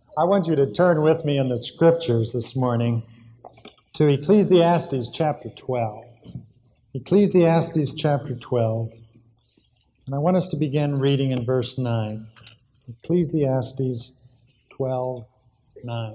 I want you to turn with me in the scriptures this morning to Ecclesiastes chapter 12. Ecclesiastes chapter 12. And I want us to begin reading in verse 9. Ecclesiastes 12:9.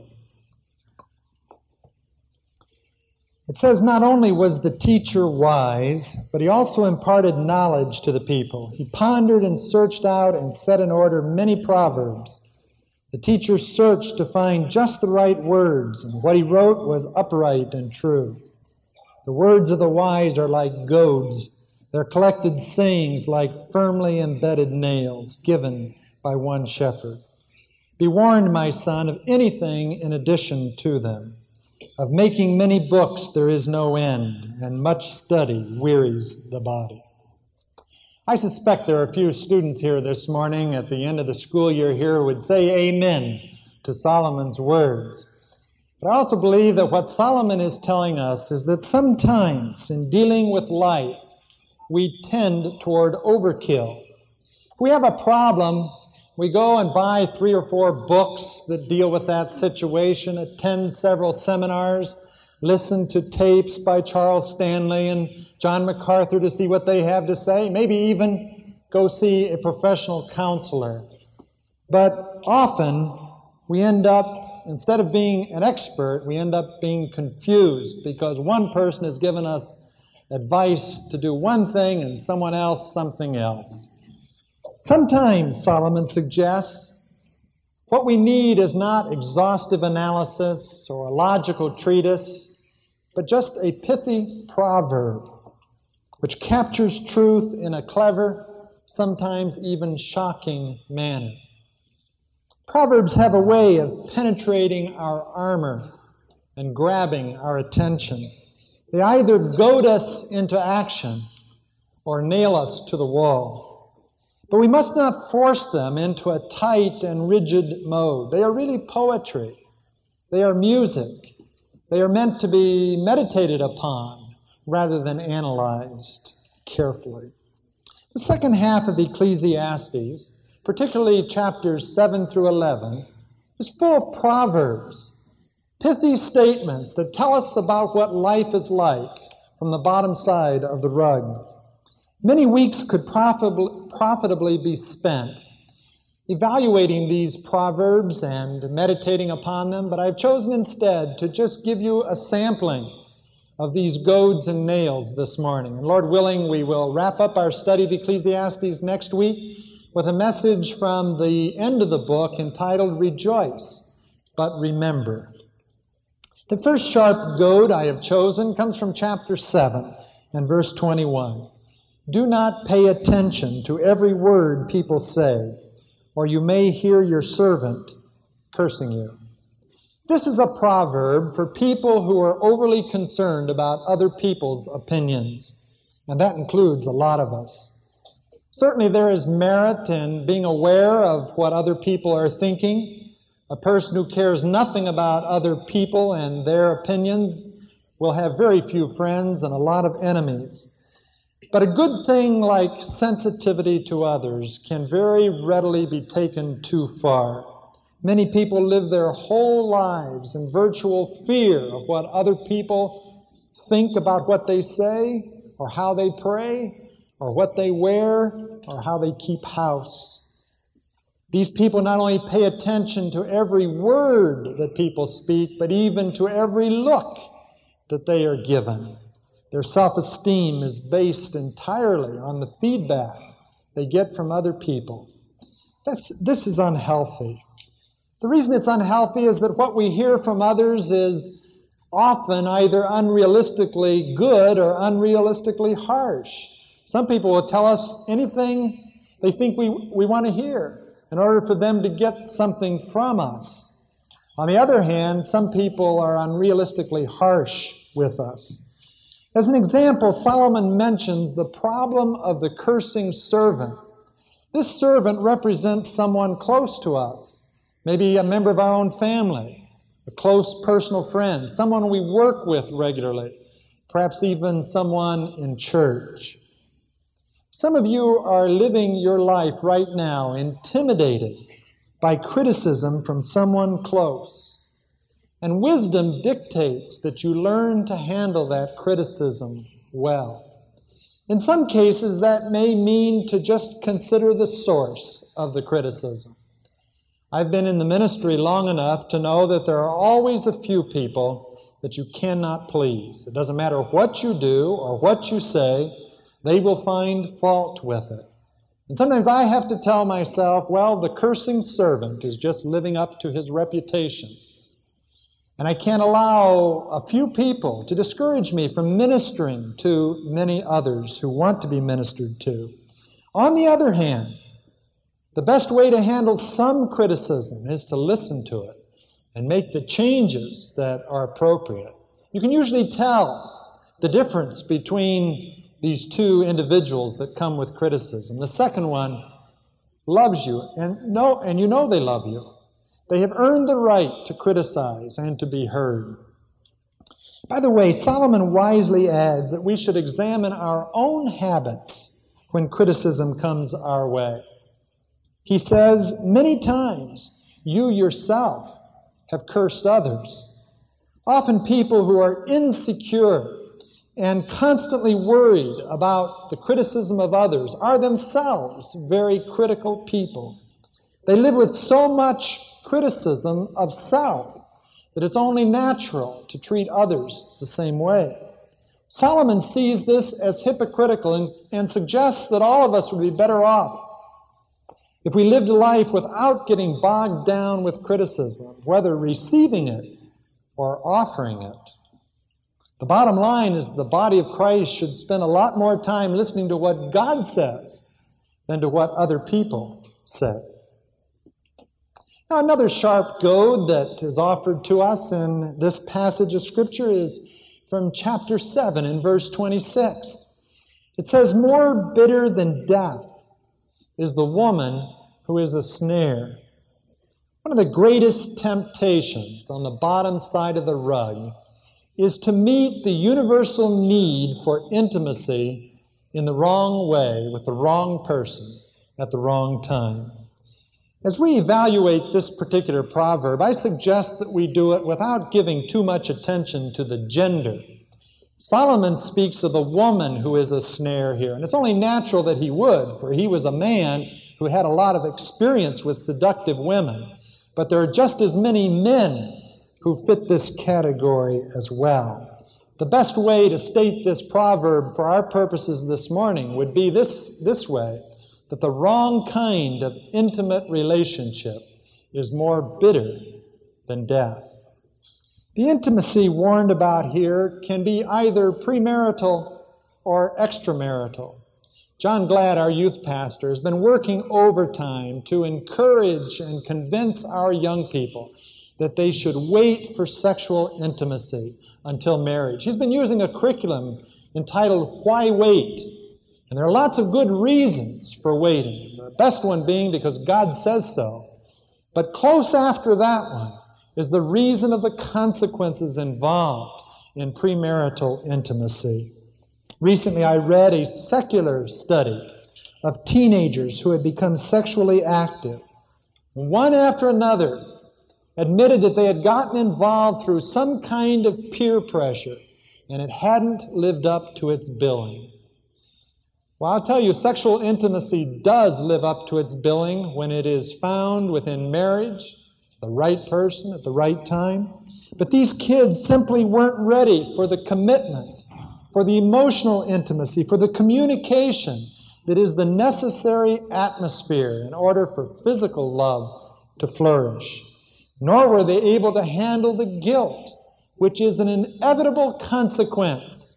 It says, "Not only was the teacher wise, but he also imparted knowledge to the people. He pondered and searched out and set in order many proverbs. The teacher searched to find just the right words, and what he wrote was upright and true. The words of the wise are like goads, their collected sayings like firmly embedded nails given by one shepherd. Be warned, my son, of anything in addition to them. Of making many books there is no end, and much study wearies the body." I suspect there are a few students here this morning at the end of the school year here who would say amen to Solomon's words. But I also believe that what Solomon is telling us is that sometimes in dealing with life, we tend toward overkill. If we have a problem, we go and buy 3 or 4 books that deal with that situation, attend several seminars, listen to tapes by Charles Stanley and John MacArthur to see what they have to say, maybe even go see a professional counselor. But often we end up, instead of being an expert, we end up being confused because one person has given us advice to do one thing and someone else something else. Sometimes, Solomon suggests, what we need is not exhaustive analysis or a logical treatise, but just a pithy proverb which captures truth in a clever, sometimes even shocking manner. Proverbs have a way of penetrating our armor and grabbing our attention. They either goad us into action or nail us to the wall. But we must not force them into a tight and rigid mode. They are really poetry. They are music. They are meant to be meditated upon rather than analyzed carefully. The second half of Ecclesiastes, particularly chapters 7 through 11, is full of proverbs, pithy statements that tell us about what life is like from the bottom side of the rug. Many weeks could profitably be spent evaluating these proverbs and meditating upon them, but I've chosen instead to just give you a sampling of these goads and nails this morning. And Lord willing, we will wrap up our study of Ecclesiastes next week with a message from the end of the book entitled "Rejoice, but Remember." The first sharp goad I have chosen comes from chapter 7 and verse 21. "Do not pay attention to every word people say, or you may hear your servant cursing you." This is a proverb for people who are overly concerned about other people's opinions, and that includes a lot of us. Certainly there is merit in being aware of what other people are thinking. A person who cares nothing about other people and their opinions will have very few friends and a lot of enemies. But a good thing like sensitivity to others can very readily be taken too far. Many people live their whole lives in virtual fear of what other people think about what they say, or how they pray, or what they wear, or how they keep house. These people not only pay attention to every word that people speak, but even to every look that they are given. Their self-esteem is based entirely on the feedback they get from other people. This is unhealthy. The reason it's unhealthy is that what we hear from others is often either unrealistically good or unrealistically harsh. Some people will tell us anything they think we want to hear in order for them to get something from us. On the other hand, some people are unrealistically harsh with us. As an example, Solomon mentions the problem of the cursing servant. This servant represents someone close to us, maybe a member of our own family, a close personal friend, someone we work with regularly, perhaps even someone in church. Some of you are living your life right now intimidated by criticism from someone close. And wisdom dictates that you learn to handle that criticism well. In some cases, that may mean to just consider the source of the criticism. I've been in the ministry long enough to know that there are always a few people that you cannot please. It doesn't matter what you do or what you say, they will find fault with it. And sometimes I have to tell myself, well, the cursing servant is just living up to his reputation. And I can't allow a few people to discourage me from ministering to many others who want to be ministered to. On the other hand, the best way to handle some criticism is to listen to it and make the changes that are appropriate. You can usually tell the difference between these two individuals that come with criticism. The second one loves you, and you know they love you. They have earned the right to criticize and to be heard. By the way, Solomon wisely adds that we should examine our own habits when criticism comes our way. He says, many times you yourself have cursed others. Often people who are insecure and constantly worried about the criticism of others are themselves very critical people. They live with so much criticism of self that it's only natural to treat others the same way. Solomon sees this as hypocritical and suggests that all of us would be better off if we lived a life without getting bogged down with criticism, whether receiving it or offering it. The bottom line is the body of Christ should spend a lot more time listening to what God says than to what other people say. Now, another sharp goad that is offered to us in this passage of Scripture is from chapter 7 in verse 26. It says, more bitter than death is the woman who is a snare. One of the greatest temptations on the bottom side of the rug is to meet the universal need for intimacy in the wrong way with the wrong person at the wrong time. As we evaluate this particular proverb, I suggest that we do it without giving too much attention to the gender. Solomon speaks of the woman who is a snare here, and it's only natural that he would, for he was a man who had a lot of experience with seductive women. But there are just as many men who fit this category as well. The best way to state this proverb for our purposes this morning would be this way, that the wrong kind of intimate relationship is more bitter than death. The intimacy warned about here can be either premarital or extramarital. John Glad, our youth pastor, has been working overtime to encourage and convince our young people that they should wait for sexual intimacy until marriage. He's been using a curriculum entitled Why Wait? And there are lots of good reasons for waiting. The best one being because God says so. But close after that one is the reason of the consequences involved in premarital intimacy. Recently, I read a secular study of teenagers who had become sexually active. One after another admitted that they had gotten involved through some kind of peer pressure, and it hadn't lived up to its billing. Well, I'll tell you, sexual intimacy does live up to its billing when it is found within marriage, the right person at the right time. But these kids simply weren't ready for the commitment, for the emotional intimacy, for the communication that is the necessary atmosphere in order for physical love to flourish. Nor were they able to handle the guilt, which is an inevitable consequence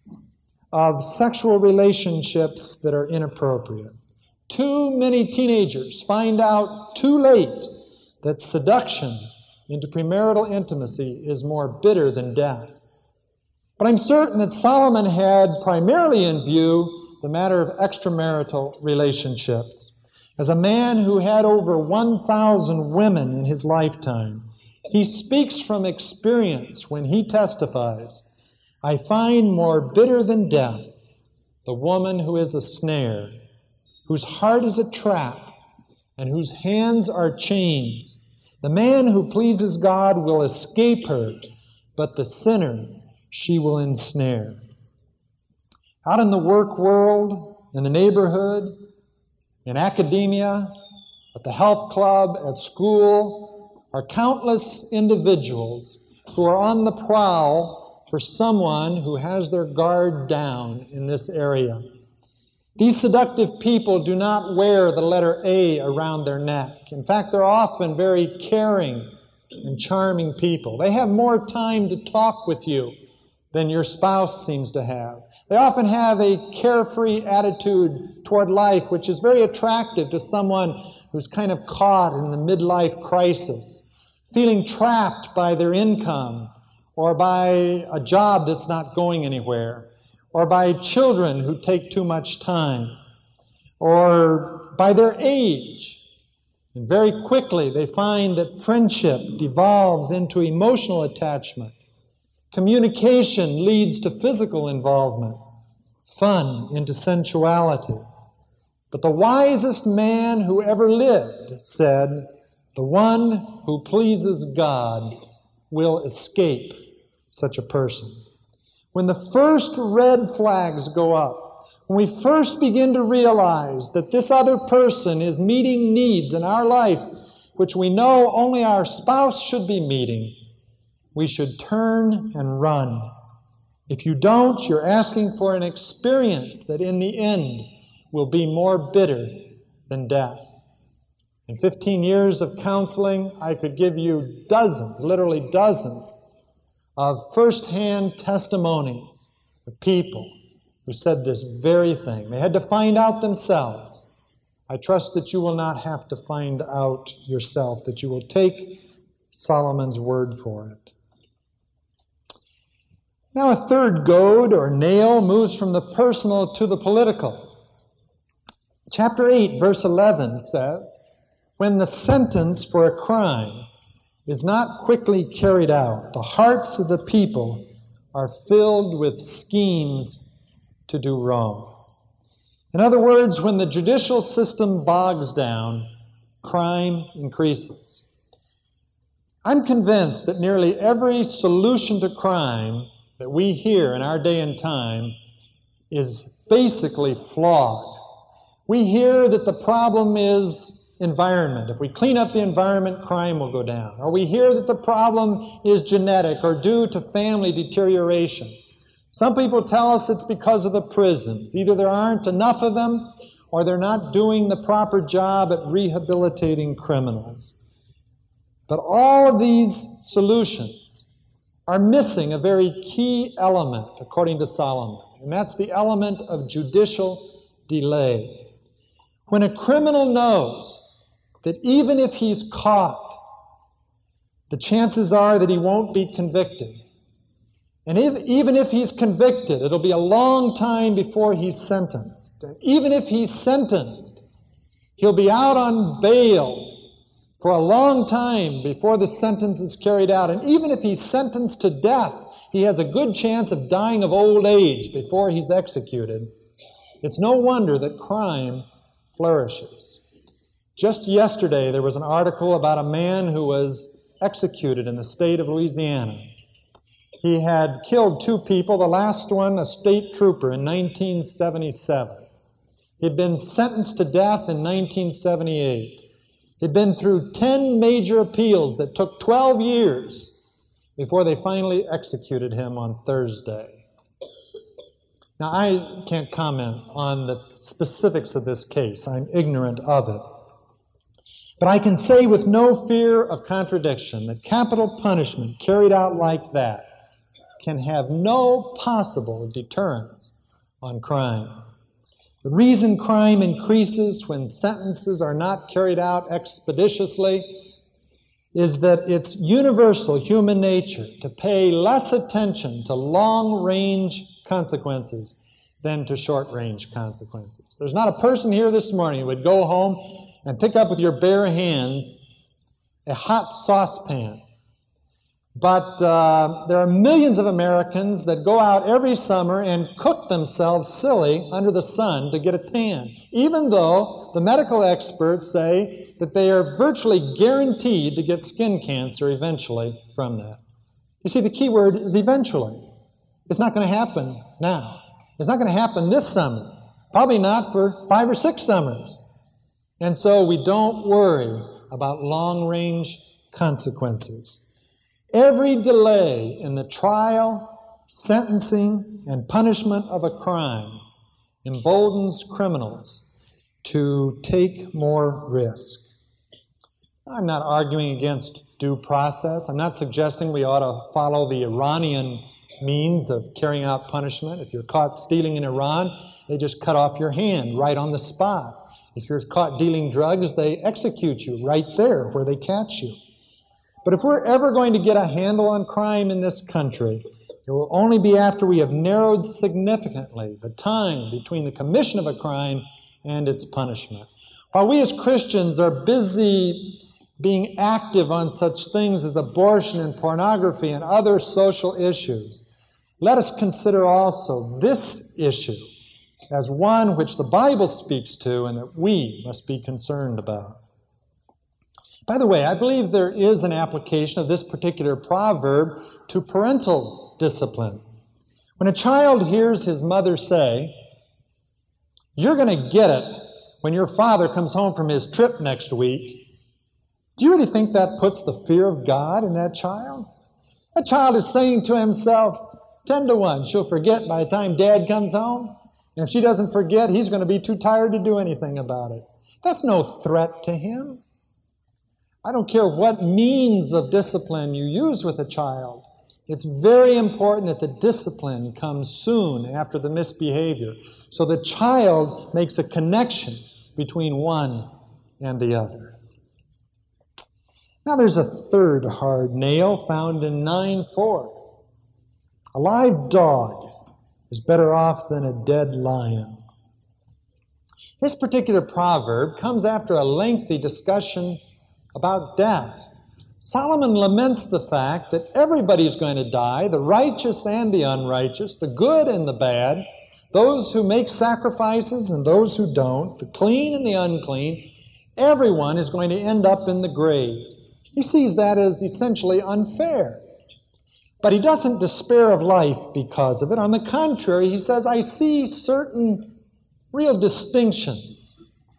of sexual relationships that are inappropriate. Too many teenagers find out too late that seduction into premarital intimacy is more bitter than death. But I'm certain that Solomon had primarily in view the matter of extramarital relationships. As a man who had over 1,000 women in his lifetime, he speaks from experience when he testifies, I find more bitter than death the woman who is a snare, whose heart is a trap, and whose hands are chains. The man who pleases God will escape her, but the sinner she will ensnare. Out in the work world, in the neighborhood, in academia, at the health club, at school, are countless individuals who are on the prowl for someone who has their guard down in this area. These seductive people do not wear the letter A around their neck. In fact, they're often very caring and charming people. They have more time to talk with you than your spouse seems to have. They often have a carefree attitude toward life, which is very attractive to someone who's kind of caught in the midlife crisis, feeling trapped by their income or by a job that's not going anywhere, or by children who take too much time, or by their age. And very quickly they find that friendship devolves into emotional attachment. Communication leads to physical involvement, fun into sensuality. But the wisest man who ever lived said, "The one who pleases God will escape such a person." When the first red flags go up, when we first begin to realize that this other person is meeting needs in our life which we know only our spouse should be meeting, we should turn and run. If you don't, you're asking for an experience that in the end will be more bitter than death. In 15 years of counseling, I could give you dozens, literally dozens, of first-hand testimonies of people who said this very thing. They had to find out themselves. I trust that you will not have to find out yourself, that you will take Solomon's word for it. Now a third goad or nail moves from the personal to the political. Chapter 8, verse 11 says, "When the sentence for a crime is not quickly carried out, the hearts of the people are filled with schemes to do wrong." In other words, when the judicial system bogs down, crime increases. I'm convinced that nearly every solution to crime that we hear in our day and time is basically flawed. We hear that the problem is environment. If we clean up the environment, crime will go down. Or we hear that the problem is genetic or due to family deterioration. Some people tell us it's because of the prisons. Either there aren't enough of them or they're not doing the proper job at rehabilitating criminals. But all of these solutions are missing a very key element, according to Solomon, and that's the element of judicial delay. When a criminal knows that even if he's caught, the chances are that he won't be convicted. And even if he's convicted, it'll be a long time before he's sentenced. And even if he's sentenced, he'll be out on bail for a long time before the sentence is carried out. And even if he's sentenced to death, he has a good chance of dying of old age before he's executed. It's no wonder that crime flourishes. Just yesterday, there was an article about a man who was executed in the state of Louisiana. He had killed 2 people, the last one a state trooper in 1977. He'd been sentenced to death in 1978. He'd been through 10 major appeals that took 12 years before they finally executed him on Thursday. Now, I can't comment on the specifics of this case. I'm ignorant of it. But I can say with no fear of contradiction that capital punishment carried out like that can have no possible deterrence on crime. The reason crime increases when sentences are not carried out expeditiously is that it's universal human nature to pay less attention to long-range consequences than to short-range consequences. There's not a person here this morning who would go home and pick up with your bare hands a hot saucepan But there are millions of Americans that go out every summer and cook themselves silly under the sun to get a tan, even though the medical experts say that they are virtually guaranteed to get skin cancer eventually from that. You see, the key word is eventually. It's not going to happen now. It's not going to happen this summer. Probably not for 5 or 6 summers. And so we don't worry about long-range consequences. Every delay in the trial, sentencing, and punishment of a crime emboldens criminals to take more risk. I'm not arguing against due process. I'm not suggesting we ought to follow the Iranian means of carrying out punishment. If you're caught stealing in Iran, they just cut off your hand right on the spot. If you're caught dealing drugs, they execute you right there where they catch you. But if we're ever going to get a handle on crime in this country, it will only be after we have narrowed significantly the time between the commission of a crime and its punishment. While we as Christians are busy being active on such things as abortion and pornography and other social issues, let us consider also this issue as one which the Bible speaks to and that we must be concerned about. By the way, I believe there is an application of this particular proverb to parental discipline. When a child hears his mother say, "You're going to get it when your father comes home from his trip next week," do you really think that puts the fear of God in that child? That child is saying to himself, 10 to 1, she'll forget by the time Dad comes home. And if she doesn't forget, he's going to be too tired to do anything about it. That's no threat to him. I don't care what means of discipline you use with a child. It's very important that the discipline comes soon after the misbehavior, so the child makes a connection between one and the other. Now there's a third hard nail found in 9:4. A live dog is better off than a dead lion. This particular proverb comes after a lengthy discussion about death. Solomon laments the fact that everybody's going to die, the righteous and the unrighteous, the good and the bad, those who make sacrifices and those who don't, the clean and the unclean. Everyone is going to end up in the grave. He sees that as essentially unfair. But he doesn't despair of life because of it. On the contrary, he says, I see certain real distinctions,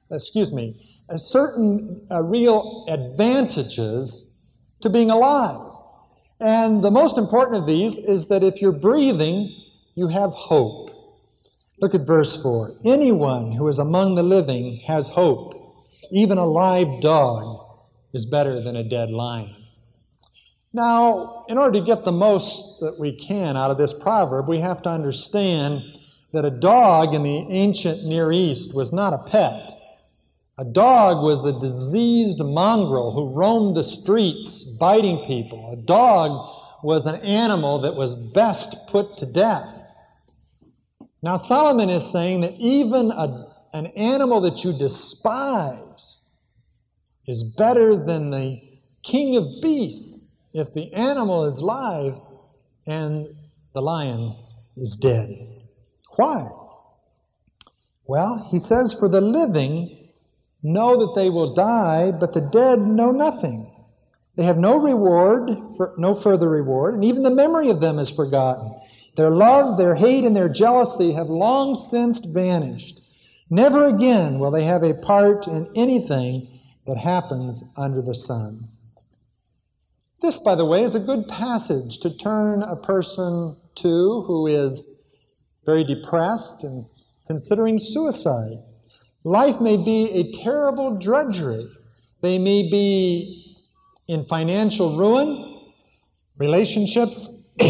certain real advantages to being alive. And the most important of these is that if you're breathing, you have hope. Look at verse 4. Anyone who is among the living has hope. Even a live dog is better than a dead lion. Now, in order to get the most that we can out of this proverb, we have to understand that a dog in the ancient Near East was not a pet. A dog was a diseased mongrel who roamed the streets biting people. A dog was an animal that was best put to death. Now Solomon is saying that even an animal that you despise is better than the king of beasts if the animal is live and the lion is dead. Why? Well, he says, for the living know that they will die, but the dead know nothing. They have no reward, no further reward, and even the memory of them is forgotten. Their love, their hate, and their jealousy have long since vanished. Never again will they have a part in anything that happens under the sun. This, by the way, is a good passage to turn a person to who is very depressed and considering suicide. Life may be a terrible drudgery. They may be in financial ruin. Relationships,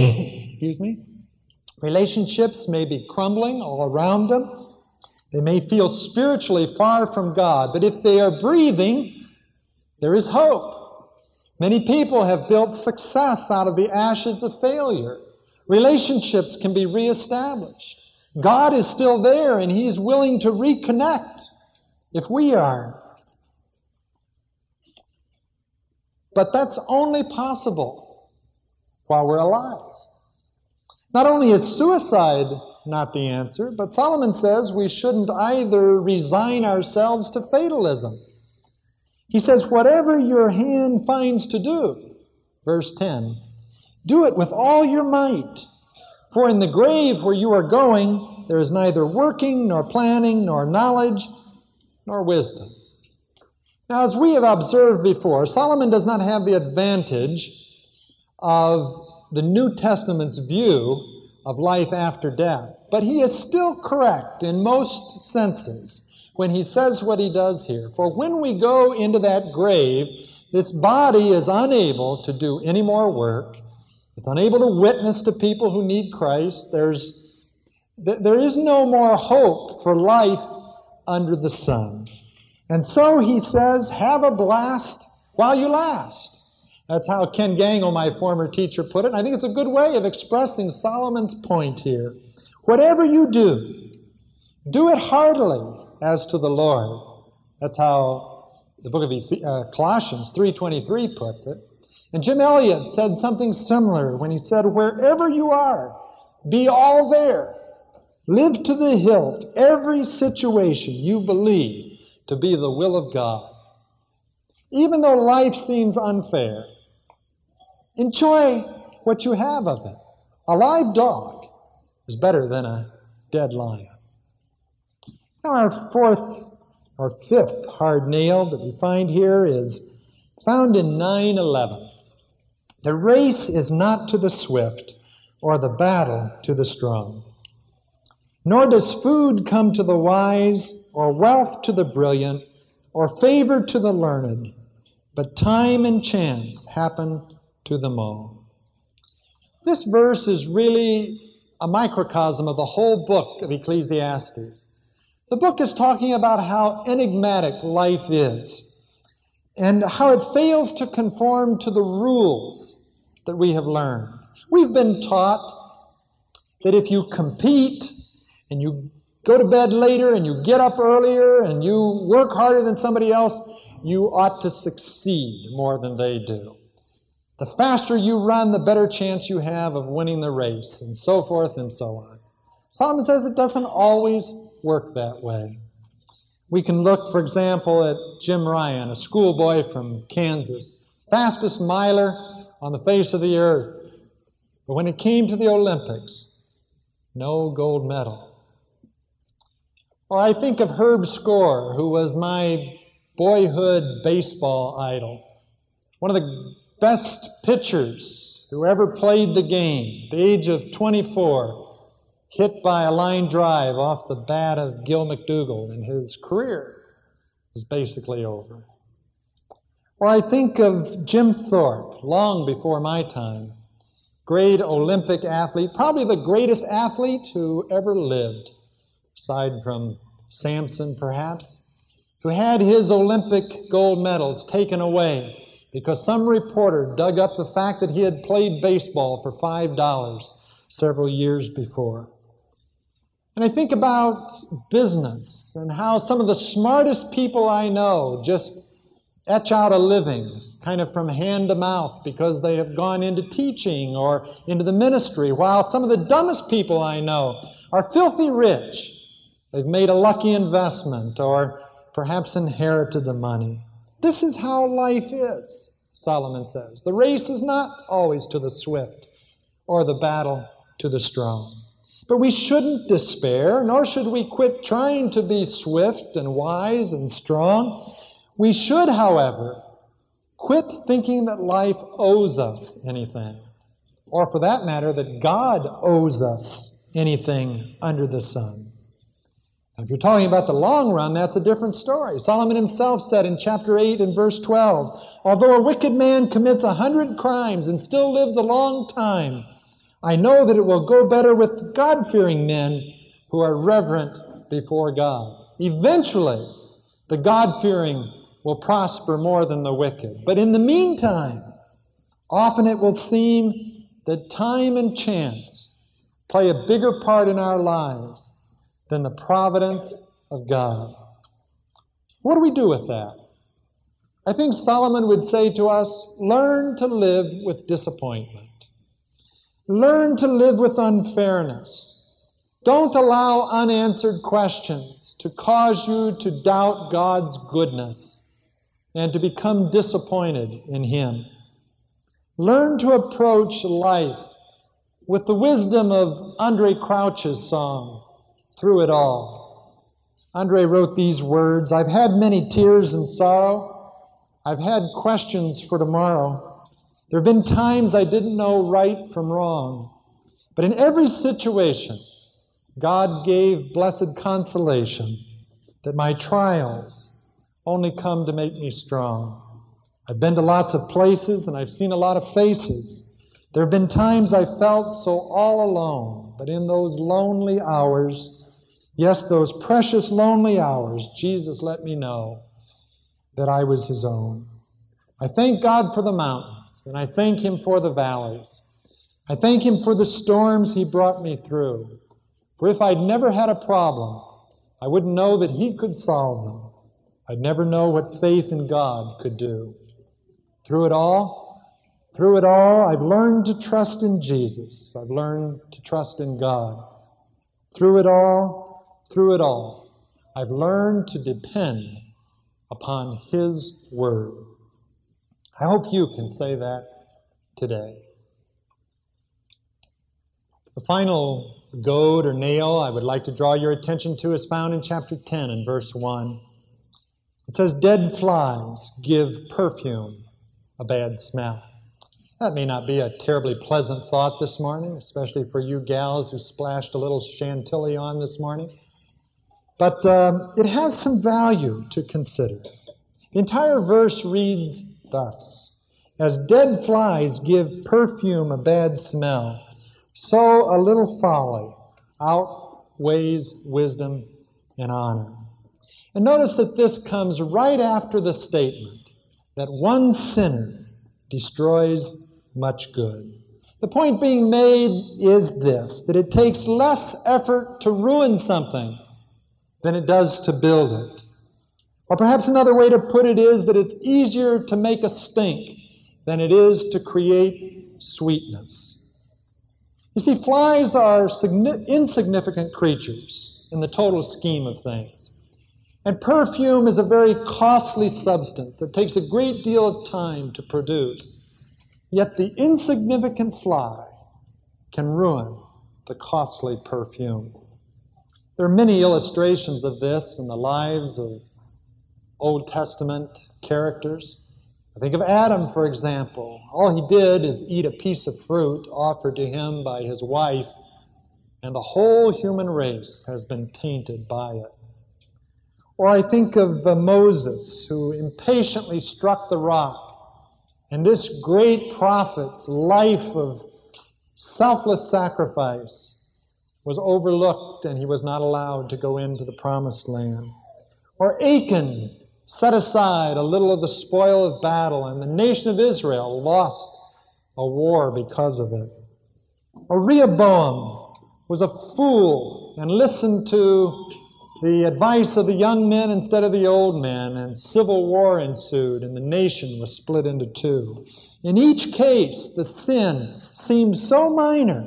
relationships may be crumbling all around them. They may feel spiritually far from God. But if they are breathing, there is hope. Many people have built success out of the ashes of failure. Relationships can be reestablished. God is still there, and He is willing to reconnect if we are. But that's only possible while we're alive. Not only is suicide not the answer, but Solomon says we shouldn't either resign ourselves to fatalism. He says, whatever your hand finds to do, verse 10, do it with all your might. For in the grave where you are going, there is neither working, nor planning, nor knowledge, nor wisdom. Now, as we have observed before, Solomon does not have the advantage of the New Testament's view of life after death. But he is still correct in most senses when he says what he does here. For when we go into that grave, this body is unable to do any more work. It's unable to witness to people who need Christ. There is no more hope for life under the sun. And so he says, have a blast while you last. That's how Ken Gangle, my former teacher, put it. And I think it's a good way of expressing Solomon's point here. Whatever you do it heartily as to the Lord. That's how the book of Colossians 3:23 puts it. And Jim Elliot said something similar when he said, wherever you are, be all there. Live to the hilt every situation you believe to be the will of God. Even though life seems unfair, enjoy what you have of it. A live dog is better than a dead lion. Now our fifth hard nail that we find here is found in 9:11. The race is not to the swift, or the battle to the strong. Nor does food come to the wise, or wealth to the brilliant, or favor to the learned, but time and chance happen to them all. This verse is really a microcosm of the whole book of Ecclesiastes. The book is talking about how enigmatic life is and how it fails to conform to the rules that we have learned. We've been taught that if you compete and you go to bed later and you get up earlier and you work harder than somebody else, you ought to succeed more than they do. The faster you run, the better chance you have of winning the race, and so forth and so on. Solomon says it doesn't always work that way. We can look, for example, at Jim Ryan, a schoolboy from Kansas, fastest miler on the face of the earth. But when it came to the Olympics, no gold medal. Or I think of Herb Score, who was my boyhood baseball idol. One of the best pitchers who ever played the game, at the age of 24, hit by a line drive off the bat of Gil McDougall, and his career was basically over. Or I think of Jim Thorpe, long before my time, great Olympic athlete, probably the greatest athlete who ever lived, aside from Samson perhaps, who had his Olympic gold medals taken away because some reporter dug up the fact that he had played baseball for $5 several years before. And I think about business and how some of the smartest people I know just etch out a living kind of from hand to mouth because they have gone into teaching or into the ministry, while some of the dumbest people I know are filthy rich. They've made a lucky investment or perhaps inherited the money. This is how life is, Solomon says. The race is not always to the swift or the battle to the strong. But we shouldn't despair, nor should we quit trying to be swift and wise and strong. We should, however, quit thinking that life owes us anything, or for that matter, that God owes us anything under the sun. Now, if you're talking about the long run, that's a different story. Solomon himself said in chapter 8 and verse 12, although a wicked man commits 100 crimes and still lives a long time, I know that it will go better with God-fearing men who are reverent before God. Eventually, the God-fearing will prosper more than the wicked. But in the meantime, often it will seem that time and chance play a bigger part in our lives than the providence of God. What do we do with that? I think Solomon would say to us, learn to live with disappointment. Learn to live with unfairness. Don't allow unanswered questions to cause you to doubt God's goodness and to become disappointed in Him. Learn to approach life with the wisdom of Andraé Crouch's song, Through It All. Andraé wrote these words, "I've had many tears and sorrow. I've had questions for tomorrow. There have been times I didn't know right from wrong. But in every situation, God gave blessed consolation that my trials only come to make me strong. I've been to lots of places and I've seen a lot of faces. There have been times I felt so all alone, but in those lonely hours, yes, those precious lonely hours, Jesus let me know that I was His own. I thank God for the mountains, and I thank Him for the valleys. I thank Him for the storms He brought me through. For if I'd never had a problem, I wouldn't know that He could solve them. I'd never know what faith in God could do. Through it all, I've learned to trust in Jesus. I've learned to trust in God. Through it all, I've learned to depend upon His Word. I hope you can say that today. The final goad or nail I would like to draw your attention to is found in chapter 10 and verse 1. It says, "Dead flies give perfume a bad smell." That may not be a terribly pleasant thought this morning, especially for you gals who splashed a little chantilly on this morning. But it has some value to consider. The entire verse reads thus: "As dead flies give perfume a bad smell, so a little folly outweighs wisdom and honor." And notice that this comes right after the statement that one sinner destroys much good. The point being made is this, that it takes less effort to ruin something than it does to build it. Or perhaps another way to put it is that it's easier to make a stink than it is to create sweetness. You see, flies are insignificant creatures in the total scheme of things. And perfume is a very costly substance that takes a great deal of time to produce. Yet the insignificant fly can ruin the costly perfume. There are many illustrations of this in the lives of Old Testament characters. I think of Adam, for example. All he did is eat a piece of fruit offered to him by his wife, and the whole human race has been tainted by it. Or I think of Moses, who impatiently struck the rock, and this great prophet's life of selfless sacrifice was overlooked, and he was not allowed to go into the promised land. Or Achan set aside a little of the spoil of battle, and the nation of Israel lost a war because of it. Or Rehoboam was a fool and listened to the advice of the young men instead of the old men, and civil war ensued, and the nation was split into two. In each case, the sin seemed so minor,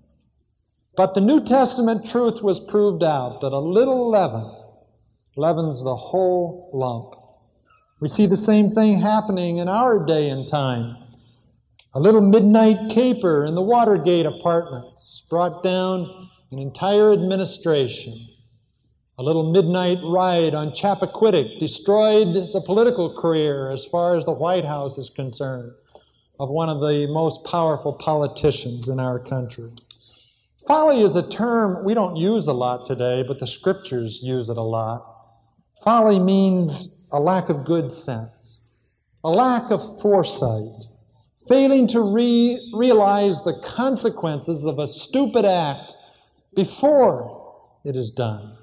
but the New Testament truth was proved out that a little leaven leavens the whole lump. We see the same thing happening in our day and time. A little midnight caper in the Watergate apartments brought down an entire administration. A little midnight riot on Chappaquiddick destroyed the political career, as far as the White House is concerned, of one of the most powerful politicians in our country. Folly is a term we don't use a lot today, but the Scriptures use it a lot. Folly means a lack of good sense, a lack of foresight, failing to realize the consequences of a stupid act before it is done.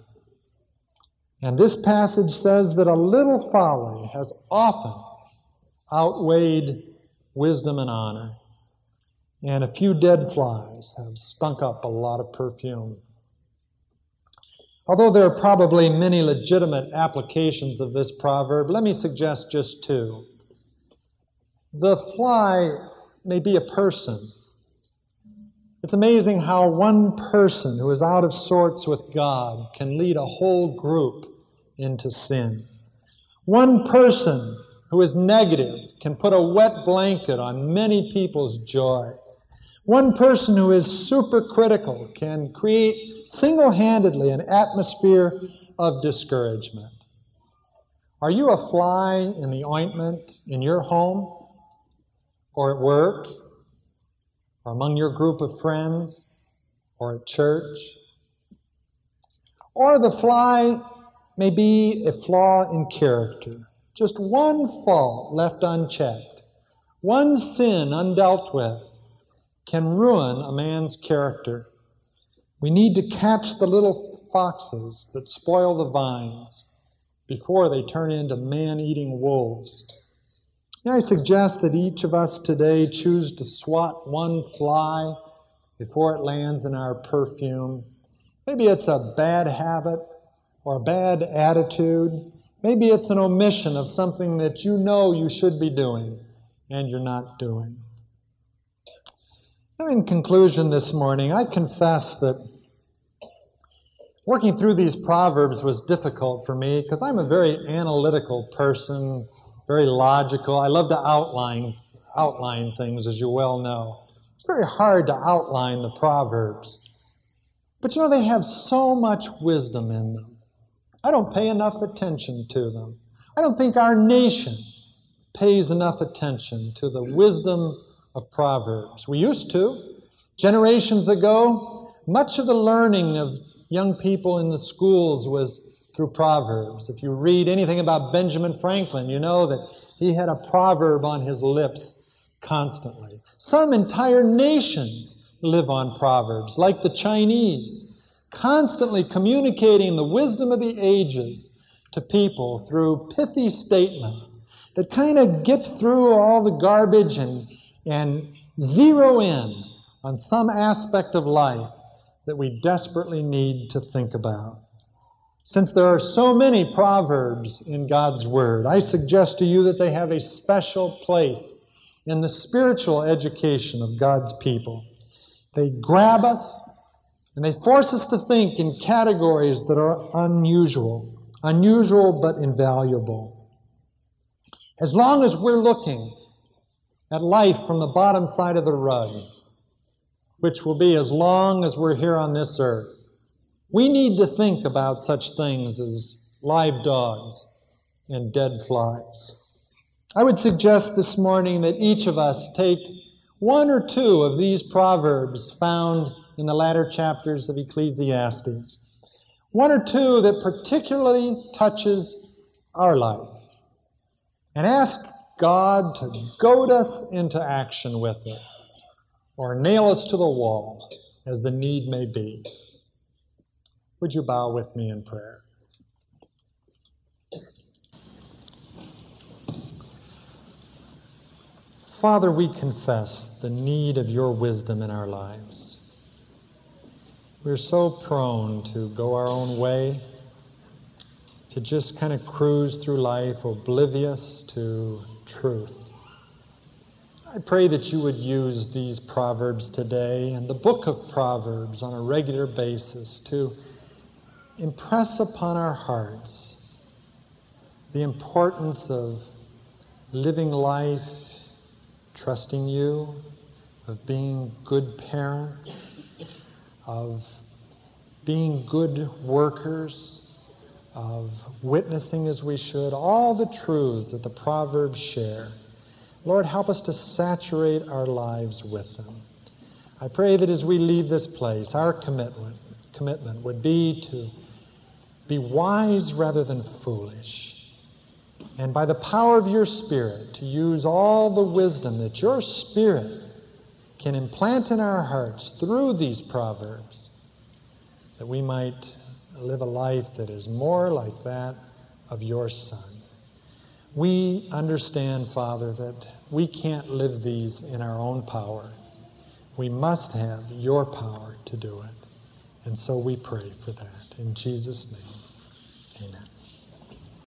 And this passage says that a little folly has often outweighed wisdom and honor, and a few dead flies have stunk up a lot of perfume. Although there are probably many legitimate applications of this proverb, let me suggest just two. The fly may be a person, It's amazing how one person who is out of sorts with God can lead a whole group into sin. One person who is negative can put a wet blanket on many people's joy. One person who is super critical can create single-handedly an atmosphere of discouragement. Are you a fly in the ointment in your home, or at work, or among your group of friends, or at church? Or the fly may be a flaw in character, just one fault left unchecked, one sin undealt with can ruin a man's character. We need to catch the little foxes that spoil the vines before they turn into man-eating wolves. May I suggest that each of us today choose to swat one fly before it lands in our perfume. Maybe it's a bad habit or a bad attitude. Maybe it's an omission of something that you know you should be doing and you're not doing. Now, in conclusion this morning, I confess that working through these Proverbs was difficult for me because I'm a very analytical person, very logical. I love to outline things, as you well know. It's very hard to outline the Proverbs. But you know, they have so much wisdom in them. I don't pay enough attention to them. I don't think our nation pays enough attention to the wisdom of Proverbs. We used to. Generations ago, much of the learning of young people in the schools was through Proverbs. If you read anything about Benjamin Franklin, you know that he had a proverb on his lips constantly. Some entire nations live on Proverbs, like the Chinese, constantly communicating the wisdom of the ages to people through pithy statements that kind of get through all the garbage and zero in on some aspect of life that we desperately need to think about. Since there are so many Proverbs in God's Word, I suggest to you that they have a special place in the spiritual education of God's people. They grab us and they force us to think in categories that are unusual but invaluable. As long as we're looking at life from the bottom side of the rug, which will be as long as we're here on this earth, we need to think about such things as live dogs and dead flies. I would suggest this morning that each of us take one or two of these Proverbs found in the latter chapters of Ecclesiastes, one or two that particularly touches our life, and ask God to goad us into action with it, or nail us to the wall, as the need may be. Would you bow with me in prayer? Father, we confess the need of your wisdom in our lives. We're so prone to go our own way, to just kind of cruise through life oblivious to truth. I pray that you would use these Proverbs today and the book of Proverbs on a regular basis to impress upon our hearts the importance of living life, trusting you, of being good parents, of being good workers, of witnessing as we should, all the truths that the Proverbs share. Lord, help us to saturate our lives with them. I pray that as we leave this place, our commitment would be to be wise rather than foolish, and by the power of your Spirit to use all the wisdom that your Spirit can implant in our hearts through these Proverbs, that we might live a life that is more like that of your Son. We understand, Father, that we can't live these in our own power. We must have your power to do it. And so we pray for that. In Jesus' name, amen.